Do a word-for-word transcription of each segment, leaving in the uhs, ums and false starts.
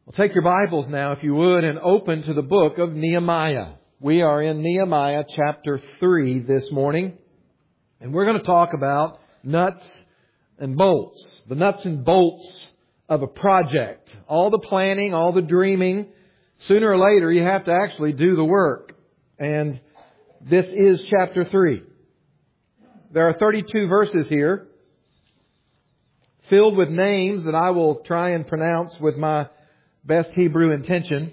Well, take your Bibles now, if you would, and open to the book of Nehemiah. We are in Nehemiah chapter three this morning, and we're going to talk about nuts and bolts. The nuts and bolts of a project. All the planning, all the dreaming. Sooner or later, you have to actually do the work. And this is chapter three. There are thirty-two verses here, filled with names that I will try and pronounce with my best Hebrew intention.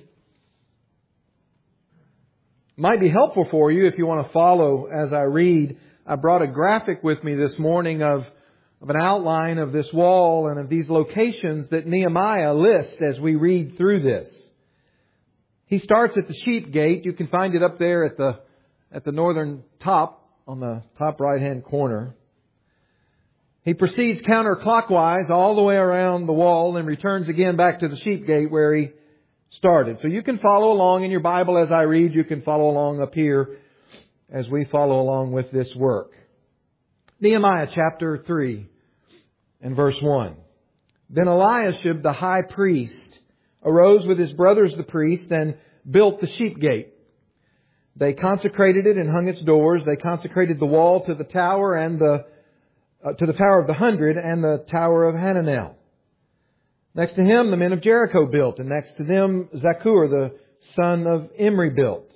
Might be helpful for you if you want to follow as I read. I brought a graphic with me this morning of, of an outline of this wall and of these locations that Nehemiah lists as we read through this. He starts at the sheep gate. You can find it up there at the at the northern top, on the top right-hand corner. He proceeds counterclockwise all the way around the wall and returns again back to the sheep gate where he started. So you can follow along in your Bible as I read. You can follow along up here as we follow along with this work. Nehemiah chapter three and verse one. Then Eliashib the high priest arose with his brothers the priests and built the sheep gate. They consecrated it and hung its doors. They consecrated the wall to the tower and the uh, to the Tower of the Hundred and the Tower of Hananel. Next to him, the men of Jericho built, and next to them, Zakur, the son of Imri, built.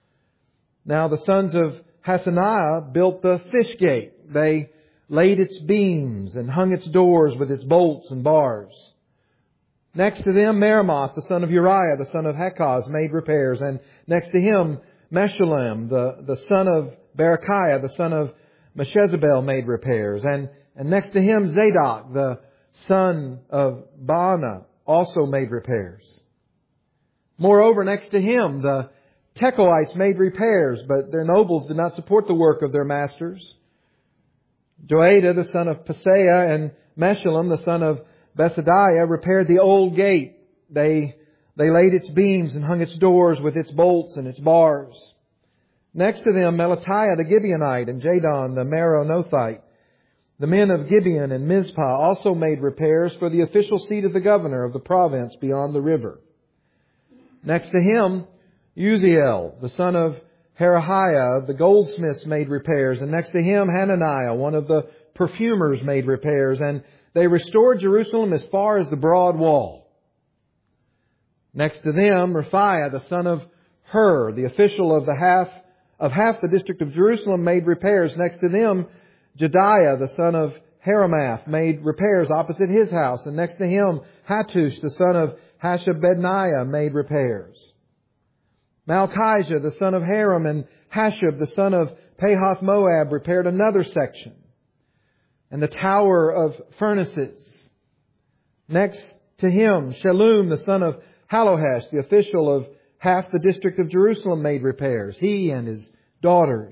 Now the sons of Hasaniah built the fish gate. They laid its beams and hung its doors with its bolts and bars. Next to them, Meremoth, the son of Uriah, the son of Hakaz, made repairs. And next to him, Meshullam, the, the son of Berechiah, the son of Meshezabel, made repairs. And, and next to him, Zadok, the son of Baana, also made repairs. Moreover, next to him, the Tekoites made repairs, but their nobles did not support the work of their masters. Joiada, the son of Paseah, and Meshullam, the son of Besadiah, repaired the old gate. They, they laid its beams and hung its doors with its bolts and its bars. Next to them, Melatiah the Gibeonite and Jadon the Meronothite, the men of Gibeon and Mizpah, also made repairs for the official seat of the governor of the province beyond the river. Next to him, Uziel, the son of Herahiah, the goldsmiths, made repairs. And next to him, Hananiah, one of the perfumers, made repairs. And they restored Jerusalem as far as the broad wall. Next to them, Raphiah, the son of Hur, the official of the half of half the district of Jerusalem, made repairs. Next to them, Jediah, the son of Haramath, made repairs opposite his house. And next to him, Hattush, the son of Hashabedniah, made repairs. Malchijah, the son of Haram, and Hashab, the son of Pahath Moab, repaired another section. And the tower of furnaces. Next to him, Shallum, the son of Halohesh, the official of half the district of Jerusalem, made repairs. He and his daughters.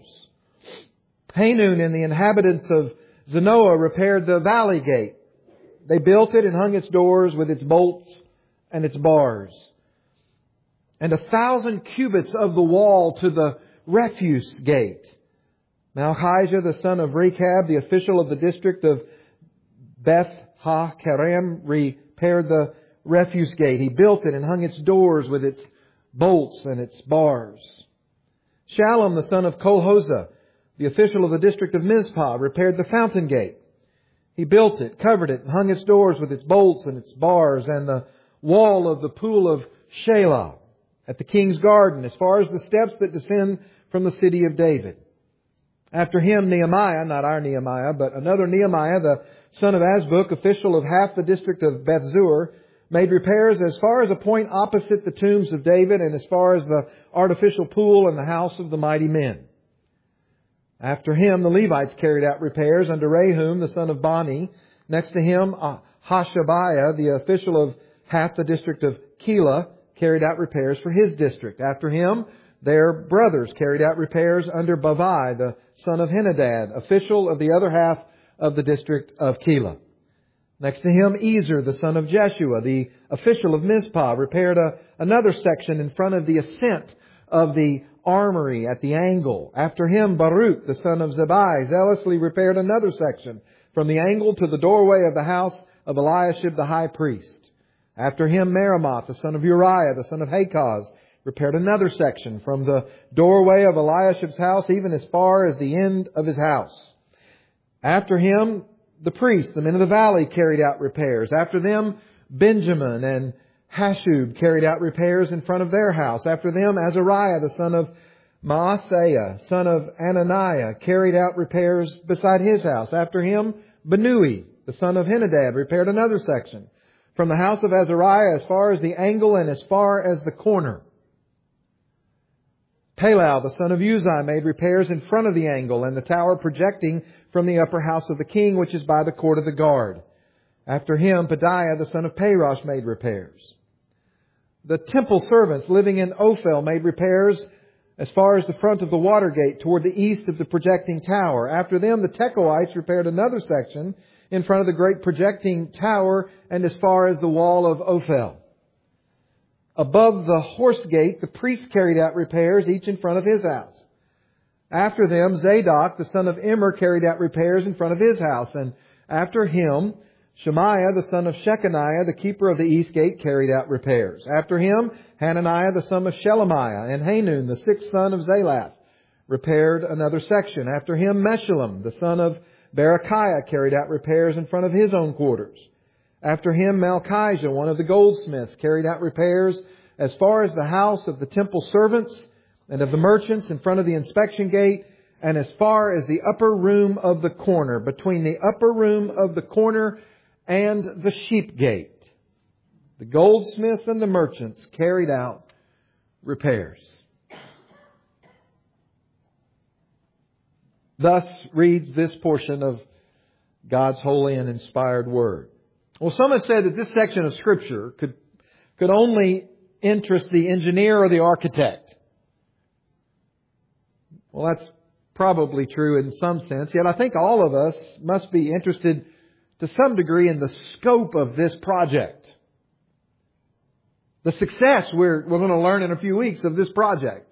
Hanun and the inhabitants of Zanoah repaired the valley gate. They built it and hung its doors with its bolts and its bars. And a thousand cubits of the wall to the refuse gate. Malchijah, the son of Rechab, the official of the district of Beth Ha-Kerem, repaired the refuse gate. He built it and hung its doors with its bolts and its bars. Shallum, the son of Kolhozah, the official of the district of Mizpah, repaired the fountain gate. He built it, covered it, and hung its doors with its bolts and its bars, and the wall of the pool of Shelah at the king's garden, as far as the steps that descend from the city of David. After him, Nehemiah, not our Nehemiah, but another Nehemiah, the son of Azbuk, official of half the district of Bethzur, made repairs as far as a point opposite the tombs of David and as far as the artificial pool and the house of the mighty men. After him, the Levites carried out repairs under Rehum, the son of Bani. Next to him, Hashabiah, the official of half the district of Keilah, carried out repairs for his district. After him, their brothers carried out repairs under Bavai, the son of Henadad, official of the other half of the district of Keilah. Next to him, Ezer, the son of Jeshua, the official of Mizpah, repaired a, another section in front of the ascent of the armory at the angle. After him, Baruch, the son of Zabai, zealously repaired another section from the angle to the doorway of the house of Eliashib the high priest. After him, Meremoth, the son of Uriah, the son of Hakaz, repaired another section from the doorway of Eliashib's house, even as far as the end of his house. After him, the priests, the men of the valley, carried out repairs. After them, Benjamin and Hashub carried out repairs in front of their house. After them, Azariah, the son of Maaseiah, son of Ananiah, carried out repairs beside his house. After him, Benui, the son of Henadad, repaired another section from the house of Azariah as far as the angle and as far as the corner. Palal, the son of Uzai, made repairs in front of the angle and the tower projecting from the upper house of the king, which is by the court of the guard. After him, Pedaiah, the son of Parosh, made repairs. The temple servants living in Ophel made repairs as far as the front of the water gate toward the east of the projecting tower. After them, the Tekoites repaired another section in front of the great projecting tower and as far as the wall of Ophel. Above the horse gate, the priests carried out repairs, each in front of his house. After them, Zadok, the son of Immer, carried out repairs in front of his house. And after him, Shemaiah, the son of Shechaniah, the keeper of the east gate, carried out repairs. After him, Hananiah, the son of Shelemiah, and Hanun, the sixth son of Zalath, repaired another section. After him, Meshullam, the son of Berechiah, carried out repairs in front of his own quarters. After him, Malchijah, one of the goldsmiths, carried out repairs as far as the house of the temple servants and of the merchants in front of the inspection gate, and as far as the upper room of the corner, between the upper room of the corner and the sheep gate. The goldsmiths and the merchants carried out repairs. Thus reads this portion of God's holy and inspired Word. Well, some have said that this section of Scripture could, could only interest the engineer or the architect. Well, that's probably true in some sense. Yet I think all of us must be interested to some degree in the scope of this project. The success we're, we're going to learn in a few weeks of this project.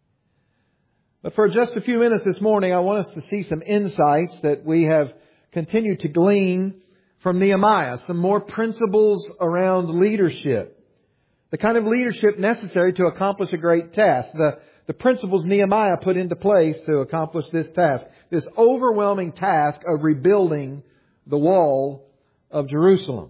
But for just a few minutes this morning, I want us to see some insights that we have continued to glean from Nehemiah. Some more principles around leadership. The kind of leadership necessary to accomplish a great task. The, the principles Nehemiah put into place to accomplish this task. This overwhelming task of rebuilding the wall of Jerusalem.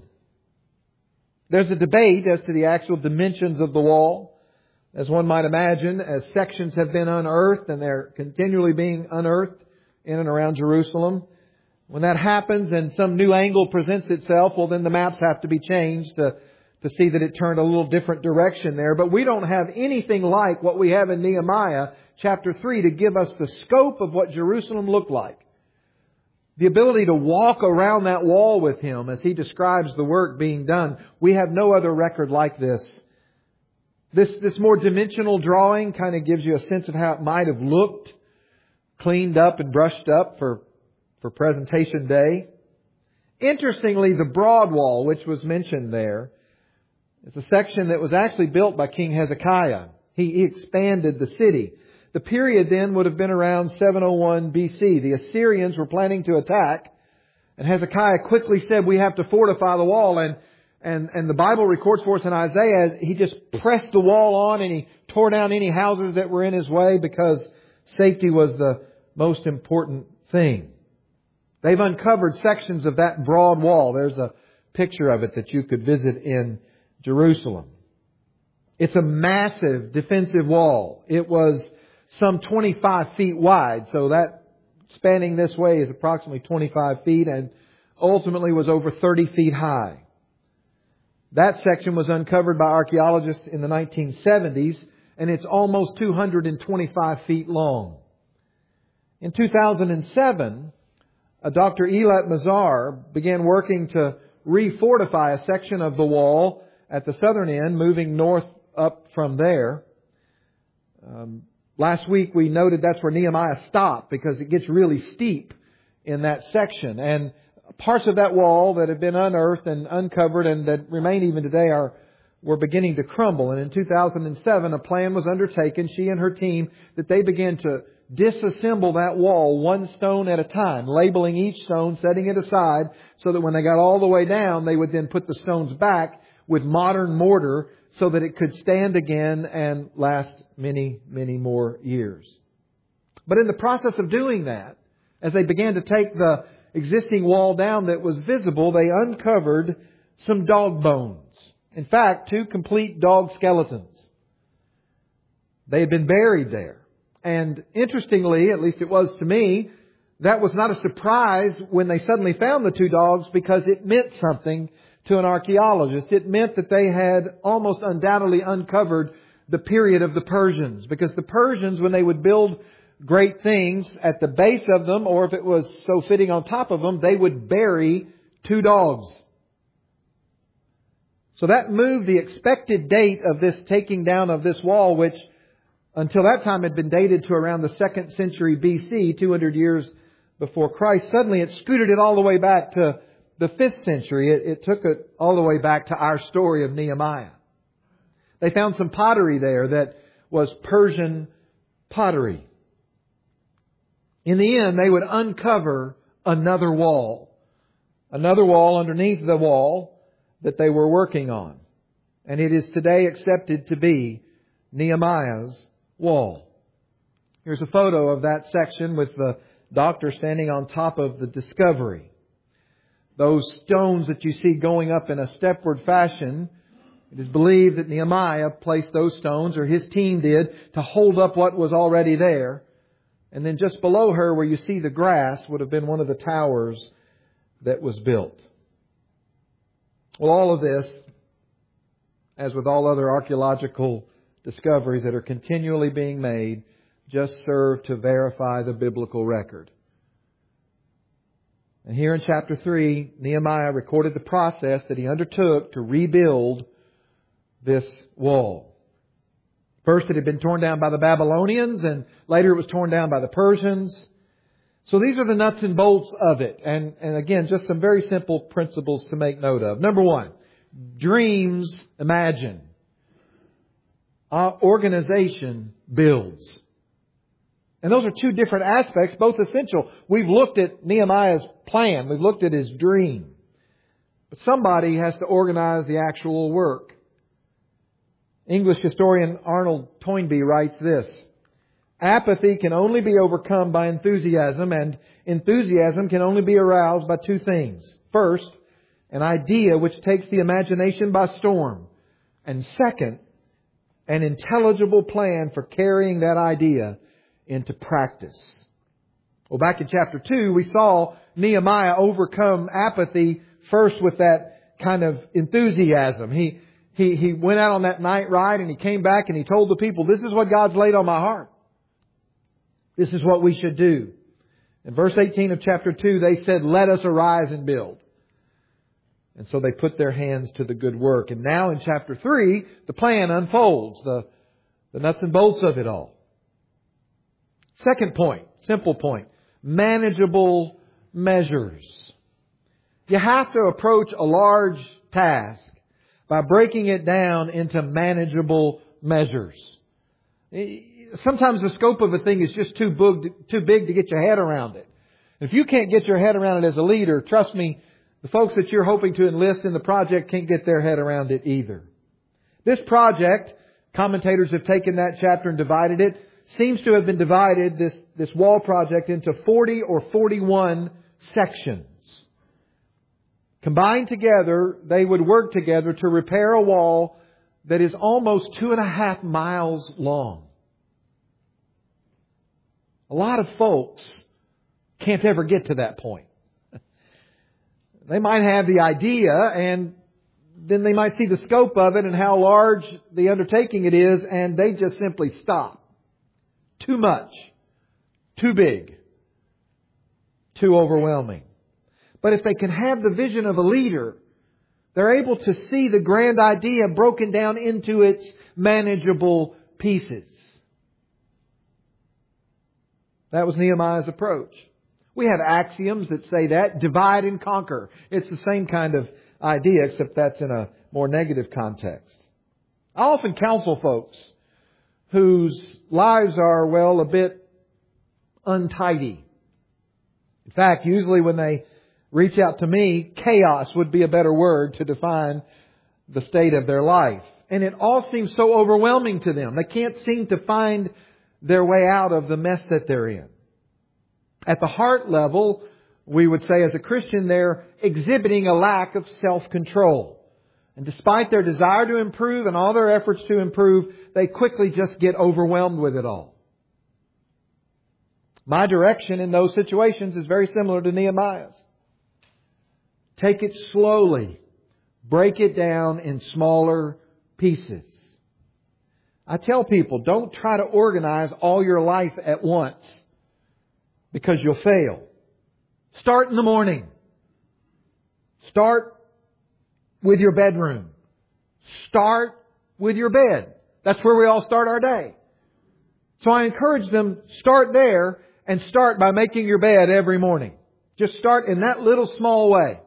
There's a debate as to the actual dimensions of the wall. As one might imagine, as sections have been unearthed and they're continually being unearthed in and around Jerusalem. When that happens and some new angle presents itself, well then the maps have to be changed to, to see that it turned a little different direction there. But we don't have anything like what we have in Nehemiah chapter three to give us the scope of what Jerusalem looked like. The ability to walk around that wall with him as he describes the work being done. We have no other record like this. This, this more dimensional drawing kind of gives you a sense of how it might have looked, cleaned up and brushed up for, for presentation day. Interestingly, the broad wall, which was mentioned there, is a section that was actually built by King Hezekiah. He, he expanded the city. The period then would have been around seven oh one B C. The Assyrians were planning to attack, and Hezekiah quickly said, we have to fortify the wall. And, and, and the Bible records for us in Isaiah, he just pressed the wall on and he tore down any houses that were in his way because safety was the most important thing. They've uncovered sections of that broad wall. There's a picture of it that you could visit in Jerusalem. It's a massive defensive wall. It was some twenty-five feet wide. So that spanning this way is approximately twenty-five feet and ultimately was over thirty feet high. That section was uncovered by archaeologists in the nineteen seventies and it's almost two hundred twenty-five feet long. In two thousand seven, uh, Doctor Eilat Mazar began working to refortify a section of the wall at the southern end, moving north up from there. Um, Last week we noted that's where Nehemiah stopped because it gets really steep in that section. And parts of that wall that have been unearthed and uncovered and that remain even today are were beginning to crumble. And in two thousand seven a plan was undertaken, she and her team, that they began to disassemble that wall one stone at a time, labeling each stone, setting it aside so that when they got all the way down they would then put the stones back with modern mortar so that it could stand again and last many, many more years. But in the process of doing that, as they began to take the existing wall down that was visible, they uncovered some dog bones. In fact, two complete dog skeletons. They had been buried there. And interestingly, at least it was to me, that was not a surprise when they suddenly found the two dogs, because it meant something to an archaeologist. It meant that they had almost undoubtedly uncovered the period of the Persians. Because the Persians, when they would build great things at the base of them, or if it was so fitting on top of them, they would bury two dogs. So that moved the expected date of this taking down of this wall, which until that time had been dated to around the second century B C, two hundred years before Christ. Suddenly it scooted it all the way back to the fifth century. It, it took it all the way back to our story of Nehemiah. They found some pottery there that was Persian pottery. In the end, they would uncover another wall. Another wall underneath the wall that they were working on. And it is today accepted to be Nehemiah's wall. Here's a photo of that section with the doctor standing on top of the discovery. Those stones that you see going up in a stepward fashion, it is believed that Nehemiah placed those stones, or his team did, to hold up what was already there. And then just below her, where you see the grass, would have been one of the towers that was built. Well, all of this, as with all other archaeological discoveries that are continually being made, just serve to verify the biblical record. And here in chapter three, Nehemiah recorded the process that he undertook to rebuild this wall. First, it had been torn down by the Babylonians, and later it was torn down by the Persians. So these are the nuts and bolts of it. And, and again, just some very simple principles to make note of. Number one, dreams imagine. Uh, organization builds. And those are two different aspects, both essential. We've looked at Nehemiah's plan. We've looked at his dream. But somebody has to organize the actual work. English historian Arnold Toynbee writes this: apathy can only be overcome by enthusiasm, and enthusiasm can only be aroused by two things. First, an idea which takes the imagination by storm. And second, an intelligible plan for carrying that idea into practice. Well, back in chapter two, we saw Nehemiah overcome apathy first with that kind of enthusiasm. He, he, he went out on that night ride and he came back and he told the people, this is what God's laid on my heart. This is what we should do. In verse eighteen of chapter two, they said, let us arise and build. And so they put their hands to the good work. And now in chapter three, the plan unfolds, the, the nuts and bolts of it all. Second point, simple point, manageable measures. You have to approach a large task by breaking it down into manageable measures. Sometimes the scope of a thing is just too big, too big to get your head around it. If you can't get your head around it as a leader, trust me, the folks that you're hoping to enlist in the project can't get their head around it either. This project, commentators have taken that chapter and divided it, seems to have been divided, this, this wall project, into forty or forty-one sections. Combined together, they would work together to repair a wall that is almost two and a half miles long. A lot of folks can't ever get to that point. They might have the idea, and then they might see the scope of it and how large the undertaking it is, and they just simply stop. Too much. Too big. Too overwhelming. But if they can have the vision of a leader, they're able to see the grand idea broken down into its manageable pieces. That was Nehemiah's approach. We have axioms that say that. Divide and conquer. It's the same kind of idea, except that's in a more negative context. I often counsel folks whose lives are, well, a bit untidy. In fact, usually when they reach out to me, chaos would be a better word to define the state of their life. And it all seems so overwhelming to them. They can't seem to find their way out of the mess that they're in. At the heart level, we would say as a Christian, they're exhibiting a lack of self-control. And despite their desire to improve and all their efforts to improve, they quickly just get overwhelmed with it all. My direction in those situations is very similar to Nehemiah's. Take it slowly. Break it down in smaller pieces. I tell people, don't try to organize all your life at once, because you'll fail. Start in the morning. Start with your bedroom. Start with your bed. That's where we all start our day. So I encourage them, start there and start by making your bed every morning. Just start in that little small way.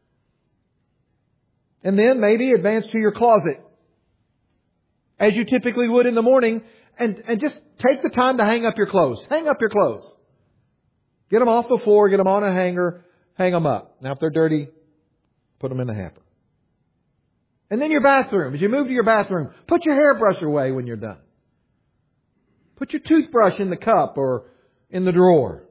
And then maybe advance to your closet, as you typically would in the morning, and, and just take the time to hang up your clothes. Hang up your clothes. Get them off the floor, get them on a hanger, hang them up. Now if they're dirty, put them in the hamper. And then your bathroom. As you move to your bathroom, put your hairbrush away when you're done. Put your toothbrush in the cup or in the drawer.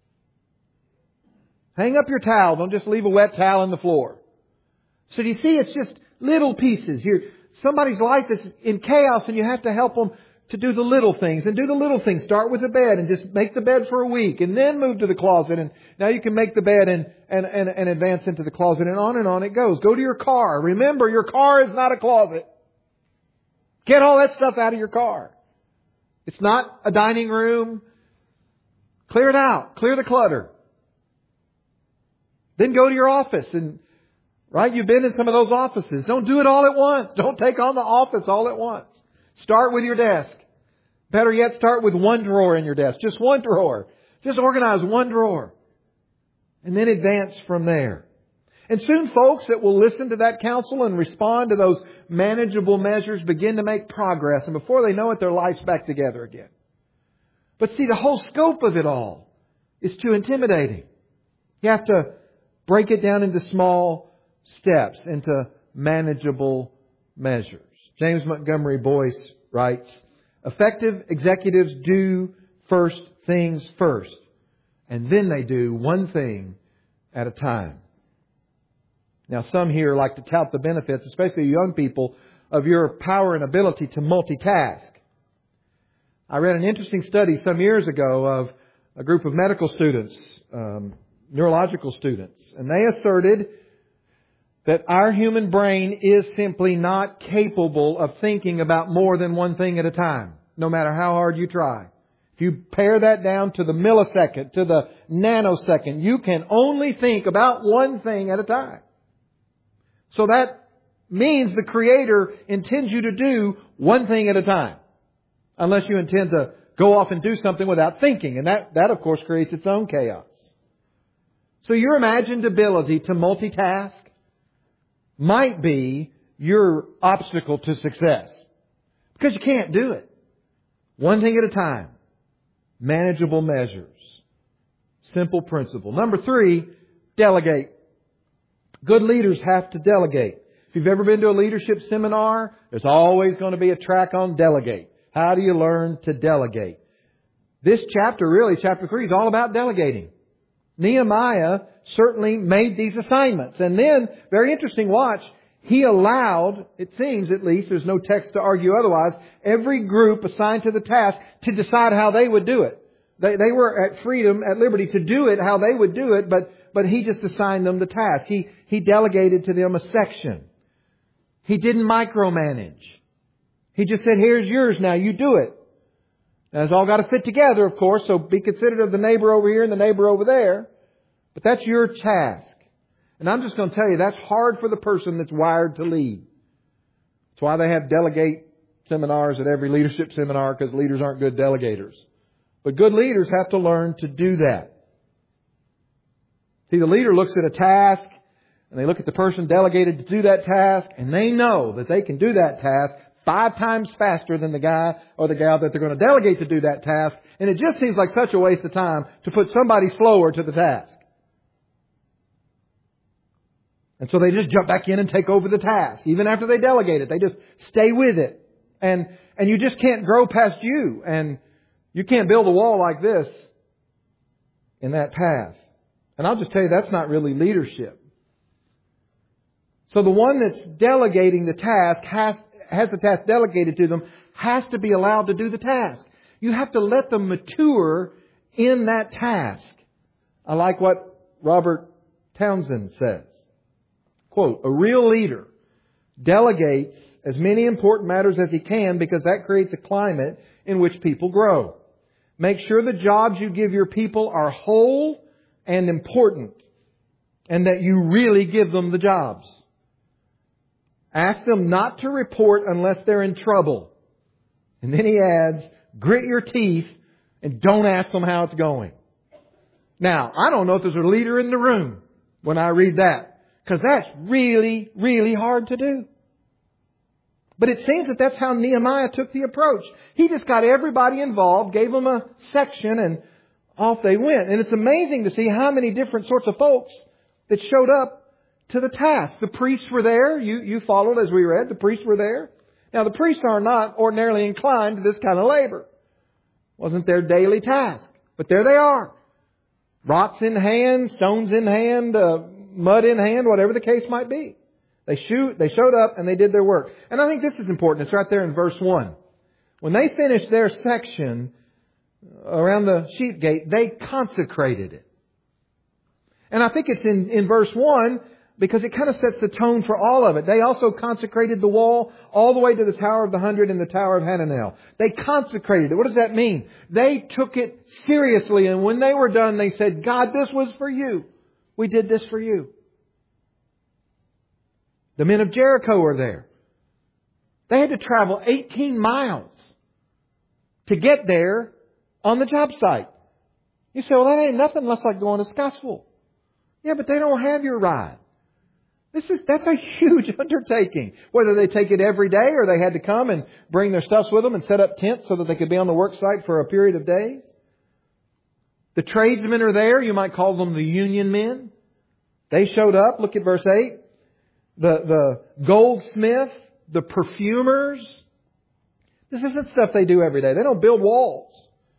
Hang up your towel. Don't just leave a wet towel on the floor. So do you see, it's just little pieces. You're, somebody's life is in chaos and you have to help them to do the little things. And do the little things. Start with the bed and just make the bed for a week. And then move to the closet. And now you can make the bed and, and, and, and advance into the closet. And on and on it goes. Go to your car. Remember, your car is not a closet. Get all that stuff out of your car. It's not a dining room. Clear it out. Clear the clutter. Then go to your office and right? You've been in some of those offices. Don't do it all at once. Don't take on the office all at once. Start with your desk. Better yet, start with one drawer in your desk. Just one drawer. Just organize one drawer. And then advance from there. And soon folks that will listen to that counsel and respond to those manageable measures begin to make progress. And before they know it, their life's back together again. But see, the whole scope of it all is too intimidating. You have to break it down into small steps, into manageable measures. James Montgomery Boyce writes, effective executives do first things first, and then they do one thing at a time. Now, some here like to tout the benefits, especially young people, of your power and ability to multitask. I read an interesting study some years ago of a group of medical students, um, neurological students, and they asserted that our human brain is simply not capable of thinking about more than one thing at a time, no matter how hard you try. If you pare that down to the millisecond, to the nanosecond, you can only think about one thing at a time. So that means the Creator intends you to do one thing at a time, unless you intend to go off and do something without thinking. And that, that of course, creates its own chaos. So your imagined ability to multitask might be your obstacle to success. Because you can't do it. One thing at a time. Manageable measures. Simple principle. Number three, delegate. Good leaders have to delegate. If you've ever been to a leadership seminar, there's always going to be a track on delegate. How do you learn to delegate? This chapter, really, chapter three, is all about delegating. Nehemiah certainly made these assignments. And then, very interesting, watch, he allowed, it seems at least, there's no text to argue otherwise, every group assigned to the task to decide how they would do it. They, they were at freedom, at liberty to do it how they would do it, but, but he just assigned them the task. He, he delegated to them a section. He didn't micromanage. He just said, here's yours now, you do it. Now, it's all got to fit together, of course, so be considerate of the neighbor over here and the neighbor over there. But that's your task. And I'm just going to tell you, that's hard for the person that's wired to lead. That's why they have delegate seminars at every leadership seminar, because leaders aren't good delegators. But good leaders have to learn to do that. See, the leader looks at a task, and they look at the person delegated to do that task, and they know that they can do that task five times faster than the guy or the gal that they're going to delegate to do that task. And it just seems like such a waste of time to put somebody slower to the task. And so they just jump back in and take over the task. Even after they delegate it, they just stay with it. And, and you just can't grow past you. And you can't build a wall like this in that path. And I'll just tell you, that's not really leadership. So the one that's delegating the task, has, has the task delegated to them, has to be allowed to do the task. You have to let them mature in that task. I like what Robert Townsend says. Quote, a real leader delegates as many important matters as he can because that creates a climate in which people grow. Make sure the jobs you give your people are whole and important, and that you really give them the jobs. Ask them not to report unless they're in trouble. And then he adds, grit your teeth and don't ask them how it's going. Now, I don't know if there's a leader in the room when I read that, because that's really, really hard to do. But it seems that that's how Nehemiah took the approach. He just got everybody involved, gave them a section, and off they went. And it's amazing to see how many different sorts of folks that showed up to the task. The priests were there. You, you followed as we read. The priests were there. Now, the priests are not ordinarily inclined to this kind of labor. Wasn't their daily task. But there they are. Rocks in hand, stones in hand, uh, mud in hand, whatever the case might be. They shoot, they showed up and they did their work. And I think this is important. It's right there in verse one. When they finished their section around the sheep gate, they consecrated it. And I think it's in, in verse one because it kind of sets the tone for all of it. They also consecrated the wall all the way to the Tower of the Hundred and the Tower of Hananel. They consecrated it. What does that mean? They took it seriously, and when they were done, they said, God, this was for you. We did this for you. The men of Jericho are there. They had to travel eighteen miles to get there on the job site. You say, well, that ain't nothing less like going to Scottsville. Yeah, but they don't have your ride. This is, that's a huge undertaking. Whether they take it every day or they had to come and bring their stuff with them and set up tents so that they could be on the work site for a period of days. The tradesmen are there. You might call them the union men. They showed up. Look at verse eight. The, the goldsmith, the perfumers. This isn't stuff they do every day. They don't build walls.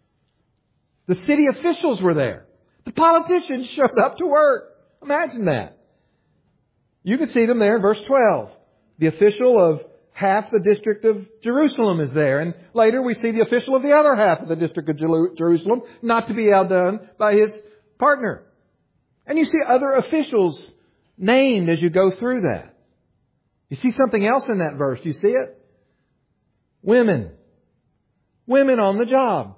The city officials were there. The politicians showed up to work. Imagine that. You can see them there in verse twelve. The official of half the district of Jerusalem is there. And later we see the official of the other half of the district of Jerusalem, not to be outdone by his partner. And you see other officials named as you go through that. You see something else in that verse. Do you see it? Women. Women on the job.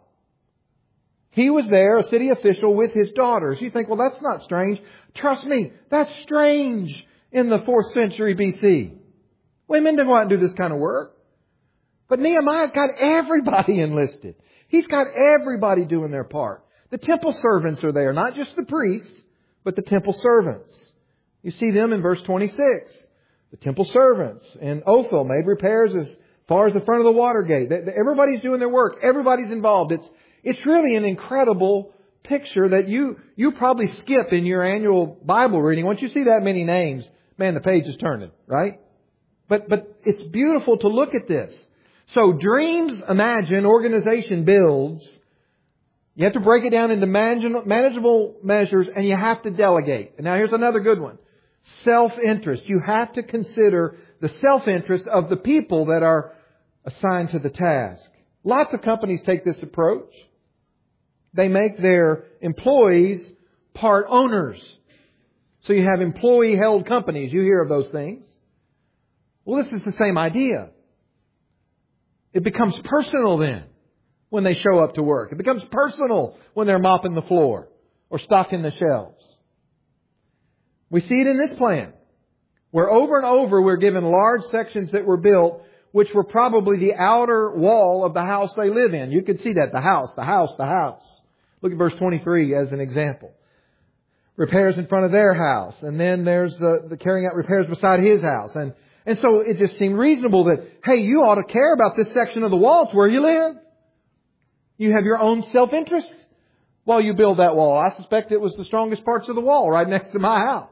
He was there, a city official, with his daughters. You think, well, that's not strange. Trust me, that's strange in the fourth century B C. Women didn't want to do this kind of work. But Nehemiah's got everybody enlisted. He's got everybody doing their part. The temple servants are there, not just the priests, but the temple servants. You see them in verse twenty-six. The temple servants in Ophel made repairs as far as the front of the water gate. Everybody's doing their work. Everybody's involved. It's It's really an incredible picture that you you probably skip in your annual Bible reading. Once you see that many names, man, the page is turning, right? But but it's beautiful to look at this. So dreams, imagine, organization builds. You have to break it down into manageable measures, and you have to delegate. And now here's another good one. Self-interest. You have to consider the self-interest of the people that are assigned to the task. Lots of companies take this approach. They make their employees part owners. So you have employee-held companies. You hear of those things. Well, this is the same idea. It becomes personal then when they show up to work. It becomes personal when they're mopping the floor or stocking the shelves. We see it in this plan, where over and over we're given large sections that were built which were probably the outer wall of the house they live in. You could see that. The house, the house, the house. Look at verse twenty-three as an example. Repairs in front of their house. And then there's the, the carrying out repairs beside his house. And, and so it just seemed reasonable that, hey, you ought to care about this section of the wall. It's where you live. You have your own self-interest while you build that wall. I suspect it was the strongest parts of the wall right next to my house.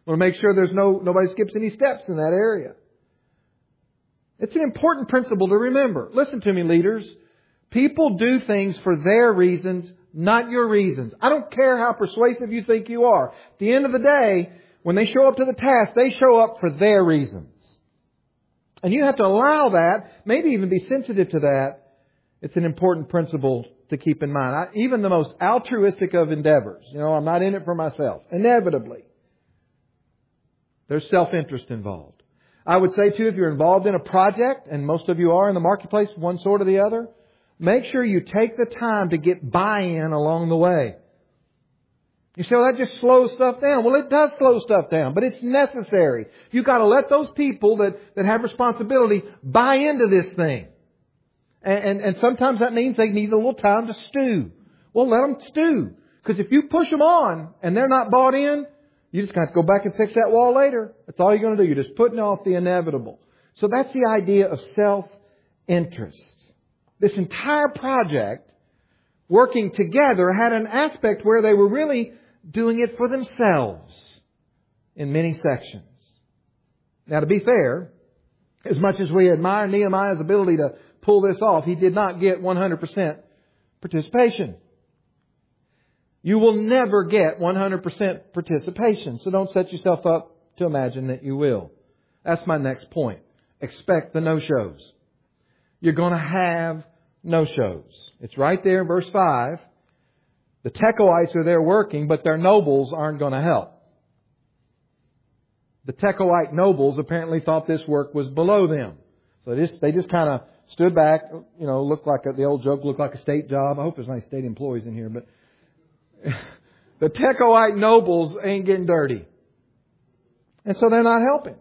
We want to make sure there's no nobody skips any steps in that area. It's an important principle to remember. Listen to me, leaders. People do things for their reasons, not your reasons. I don't care how persuasive you think you are. At the end of the day, when they show up to the task, they show up for their reasons. And you have to allow that, maybe even be sensitive to that. It's an important principle to keep in mind. I, even the most altruistic of endeavors, you know, I'm not in it for myself. Inevitably, there's self-interest involved. I would say too, if you're involved in a project, and most of you are in the marketplace, one sort or the other, make sure you take the time to get buy-in along the way. You say, well, that just slows stuff down. Well, it does slow stuff down, but it's necessary. You've got to let those people that, that have responsibility buy into this thing. And, and, and sometimes that means they need a little time to stew. Well, let them stew. Because if you push them on and they're not bought in, you just got to go back and fix that wall later. That's all you're going to do. You're just putting off the inevitable. So that's the idea of self-interest. This entire project, working together, had an aspect where they were really doing it for themselves in many sections. Now, to be fair, as much as we admire Nehemiah's ability to pull this off, he did not get one hundred percent participation. You will never get one hundred percent participation, so don't set yourself up to imagine that you will. That's my next point. Expect the no-shows. You're going to have no-shows. It's right there in verse five. The Tekoites are there working, but their nobles aren't going to help. The Tekoite nobles apparently thought this work was below them. So they just, they just kind of stood back, you know, looked like a, the old joke, looked like a state job. I hope there's any state employees in here, but the Tekoite nobles ain't getting dirty. And so they're not helping.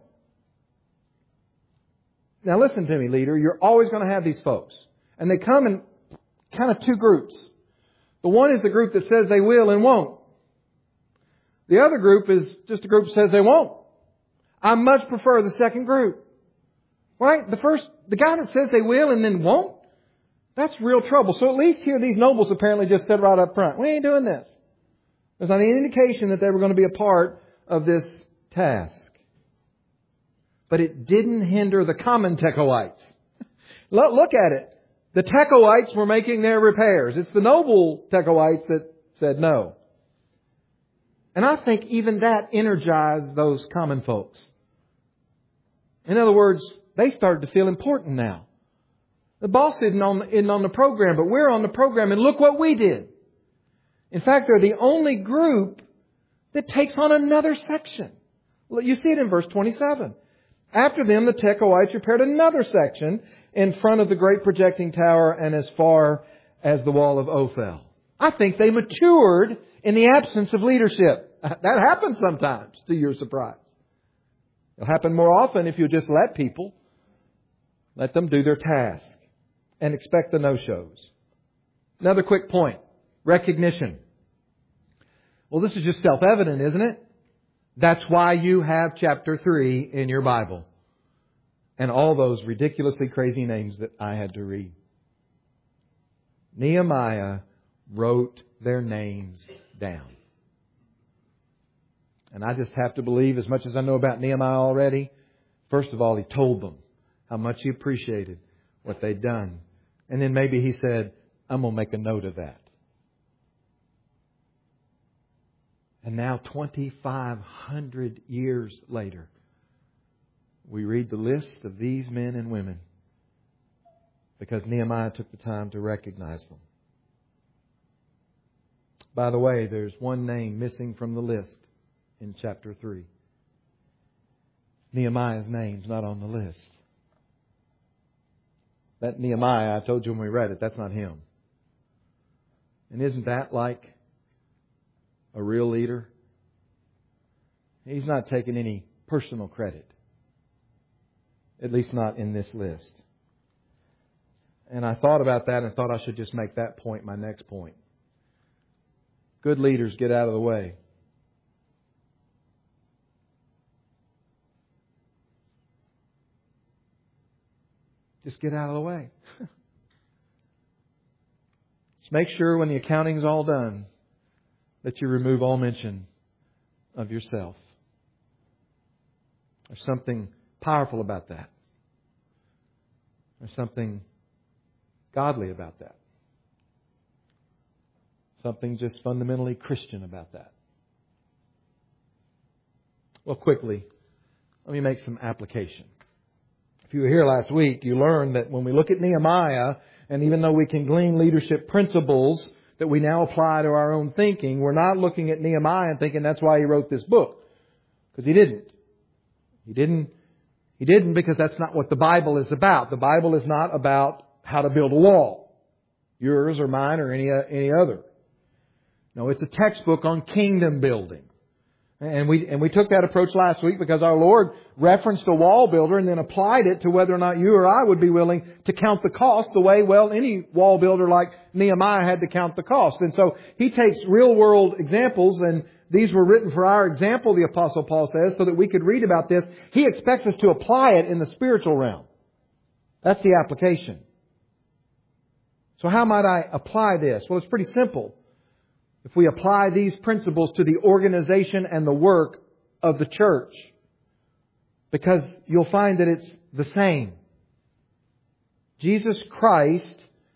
Now listen to me, leader. You're always going to have these folks. And they come in kind of two groups. The one is the group that says they will and won't. The other group is just a group that says they won't. I much prefer the second group. Right? The first, the guy that says they will and then won't, that's real trouble. So at least here these nobles apparently just said right up front, we ain't doing this. There's not any indication that they were going to be a part of this task. But it didn't hinder the common Tekoites. Look at it. The Tekoites were making their repairs. It's the noble Tekoites that said no. And I think even that energized those common folks. In other words, they started to feel important now. The boss isn't on, isn't on the program, but we're on the program, and look what we did. In fact, they're the only group that takes on another section. You see it in verse twenty-seven. After them, the Tekoites repaired another section in front of the great projecting tower and as far as the wall of Ophel. I think they matured in the absence of leadership. That happens sometimes, to your surprise. It'll happen more often if you just let people, let them do their task and expect the no-shows. Another quick point. Recognition. Well, this is just self-evident, isn't it? That's why you have chapter three in your Bible. And all those ridiculously crazy names that I had to read. Nehemiah wrote their names down. And I just have to believe, as much as I know about Nehemiah already, first of all, he told them how much he appreciated what they'd done. And then maybe he said, I'm going to make a note of that. And now twenty-five hundred years later, we read the list of these men and women because Nehemiah took the time to recognize them. By the way, there's one name missing from the list in chapter three. Nehemiah's name's not on the list. That Nehemiah, I told you when we read it, that's not him. And isn't that like a real leader? He's not taking any personal credit. At least not in this list. And I thought about that and thought I should just make that point my next point. Good leaders get out of the way. Just get out of the way. Just make sure when the accounting's all done that you remove all mention of yourself. There's something powerful about that. There's something godly about that. Something just fundamentally Christian about that. Well, quickly, let me make some application. If you were here last week, you learned that when we look at Nehemiah, and even though we can glean leadership principles that we now apply to our own thinking, we're not looking at Nehemiah and thinking that's why he wrote this book. Because he didn't. He didn't. He didn't because that's not what the Bible is about. The Bible is not about how to build a wall. Yours or mine or any, any other. No, it's a textbook on kingdom building. And we, and we took that approach last week because our Lord referenced a wall builder and then applied it to whether or not you or I would be willing to count the cost the way, well, any wall builder like Nehemiah had to count the cost. And so He takes real world examples, and these were written for our example, the Apostle Paul says, so that we could read about this. He expects us to apply it in the spiritual realm. That's the application. So how might I apply this? Well, it's pretty simple. If we apply these principles to the organization and the work of the church, because you'll find that it's the same. Jesus Christ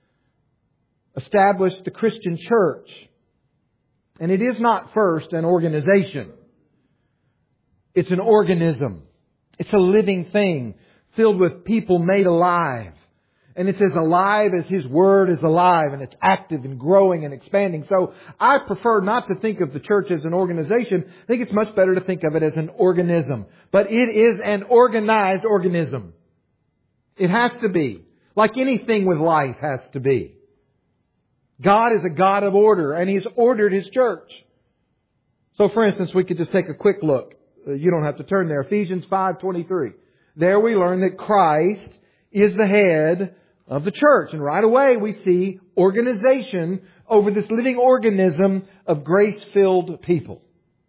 established the Christian church. And it is not first an organization. It's an organism. It's a living thing filled with people made alive. And it's as alive as His Word is alive, and it's active and growing and expanding. So I prefer not to think of the church as an organization. I think it's much better to think of it as an organism. But it is an organized organism. It has to be. Like anything with life has to be. God is a God of order, and He's ordered His church. So for instance, we could just take a quick look. You don't have to turn there. Ephesians five twenty-three. There we learn that Christ is the head of the church. And right away we see organization over this living organism of grace-filled people.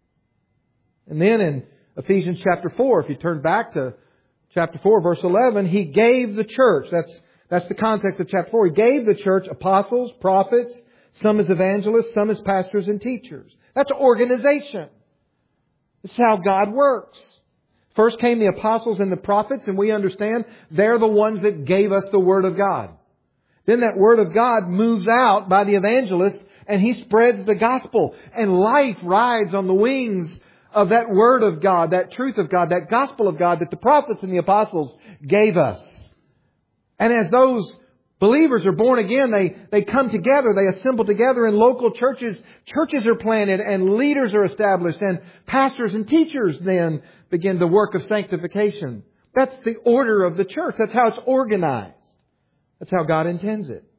And then in Ephesians chapter four, if you turn back to chapter four, verse eleven, He gave the church. That's, that's the context of chapter four. He gave the church apostles, prophets, some as evangelists, some as pastors and teachers. That's organization. This is how God works. First came the apostles and the prophets, and we understand they're the ones that gave us the Word of God. Then that Word of God moves out by the evangelist, and he spreads the gospel. And life rides on the wings of that Word of God, that truth of God, that gospel of God that the prophets and the apostles gave us. And as those believers are born again, they, they come together, they assemble together in local churches. Churches are planted and leaders are established, and pastors and teachers then begin the work of sanctification. That's the order of the church. That's how it's organized. That's how God intends it.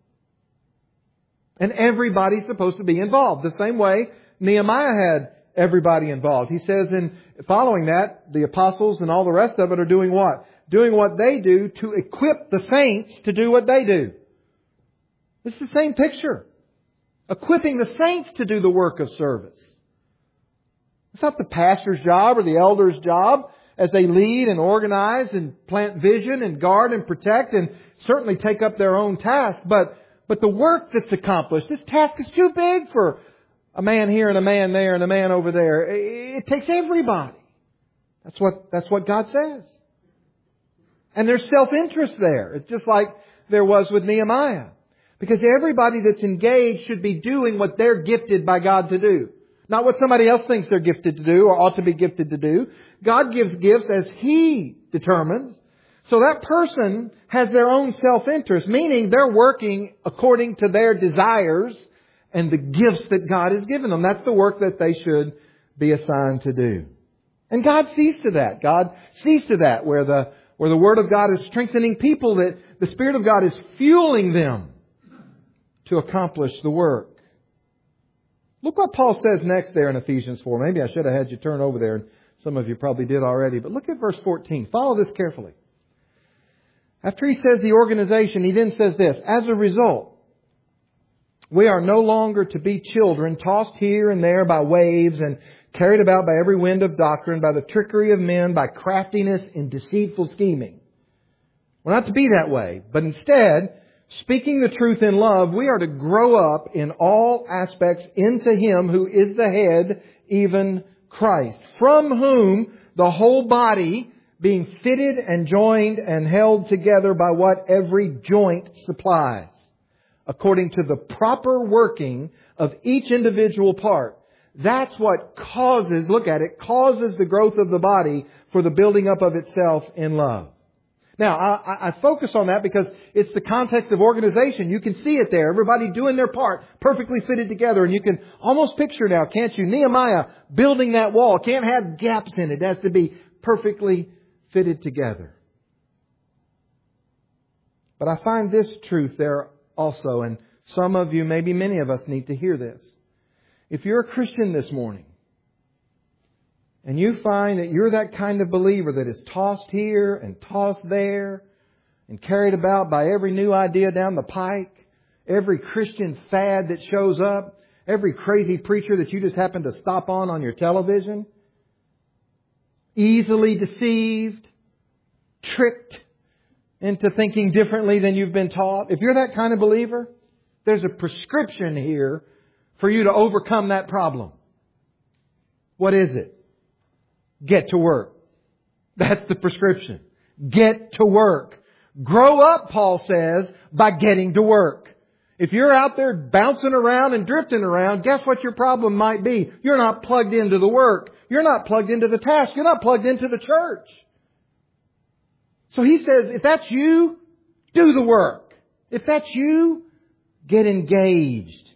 And everybody's supposed to be involved. The same way Nehemiah had everybody involved. He says in following that, the apostles and all the rest of it are doing what? Doing what they do to equip the saints to do what they do. It's the same picture. Equipping the saints to do the work of service. It's not the pastor's job or the elder's job as they lead and organize and plant vision and guard and protect and certainly take up their own task. But, but the work that's accomplished, this task is too big for a man here and a man there and a man over there. It takes everybody. That's what, that's what God says. And there's self-interest there. It's just like there was with Nehemiah. Because everybody that's engaged should be doing what they're gifted by God to do. Not what somebody else thinks they're gifted to do or ought to be gifted to do. God gives gifts as He determines. So that person has their own self-interest, meaning they're working according to their desires and the gifts that God has given them. That's the work that they should be assigned to do. And God sees to that. God sees to that where the where the Word of God is strengthening people, that the Spirit of God is fueling them to accomplish the work. Look what Paul says next there in Ephesians four. Maybe I should have had you turn over there. Some of you probably did already. But look at verse fourteen. Follow this carefully. After he says the organization, he then says this. As a result, we are no longer to be children tossed here and there by waves and carried about by every wind of doctrine, by the trickery of men, by craftiness and deceitful scheming. We're not to be that way, but instead, speaking the truth in love, we are to grow up in all aspects into Him who is the head, even Christ, from whom the whole body, being fitted and joined and held together by what every joint supplies, according to the proper working of each individual part. That's what causes, look at it, causes the growth of the body for the building up of itself in love. Now, I, I focus on that because it's the context of organization. You can see it there. Everybody doing their part, perfectly fitted together. And you can almost picture now, can't you? Nehemiah building that wall. Can't have gaps in it. It has to be perfectly fitted together. But I find this truth there also, and some of you, maybe many of us, need to hear this. If you're a Christian this morning, and you find that you're that kind of believer that is tossed here and tossed there and carried about by every new idea down the pike, every Christian fad that shows up, every crazy preacher that you just happen to stop on on your television, easily deceived, tricked into thinking differently than you've been taught. If you're that kind of believer, there's a prescription here for you to overcome that problem. What is it? Get to work. That's the prescription. Get to work. Grow up, Paul says, by getting to work. If you're out there bouncing around and drifting around, guess what your problem might be? You're not plugged into the work. You're not plugged into the task. You're not plugged into the church. So he says, if that's you, do the work. If that's you, get engaged.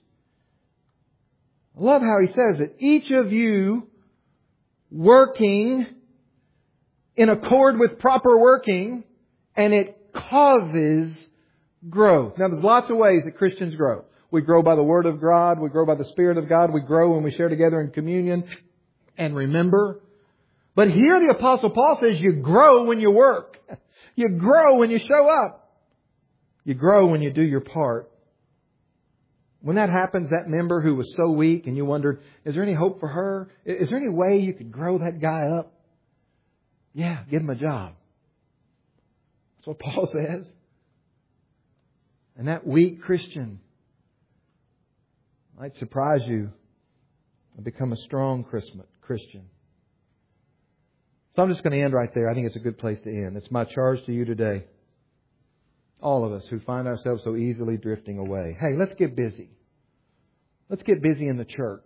I love how he says it. Each of you working in accord with proper working, and it causes growth. Now, there's lots of ways that Christians grow. We grow by the Word of God. We grow by the Spirit of God. We grow when we share together in communion and remember. But here the Apostle Paul says you grow when you work. You grow when you show up. You grow when you do your part. When that happens, that member who was so weak and you wondered, is there any hope for her? Is there any way you could grow that guy up? Yeah, give him a job. That's what Paul says. And that weak Christian might surprise you and become a strong Christian. So I'm just going to end right there. I think it's a good place to end. It's my charge to you today. All of us who find ourselves so easily drifting away. Hey, let's get busy. Let's get busy in the church.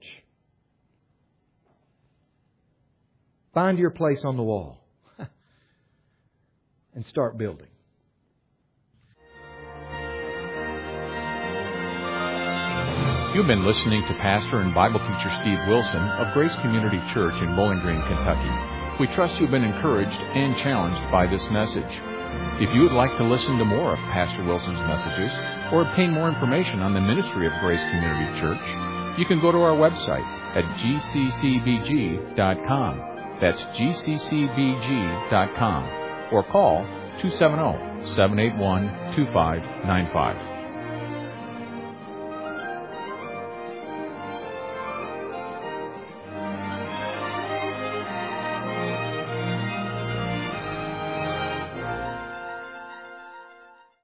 Find your place on the wall. And start building. You've been listening to Pastor and Bible teacher Steve Wilson of Grace Community Church in Bowling Green, Kentucky. We trust you've been encouraged and challenged by this message. If you would like to listen to more of Pastor Wilson's messages or obtain more information on the ministry of Grace Community Church, you can go to our website at g c c b g dot com. That's g c c b g dot com. Or call two seven zero, seven eight one, two five nine five.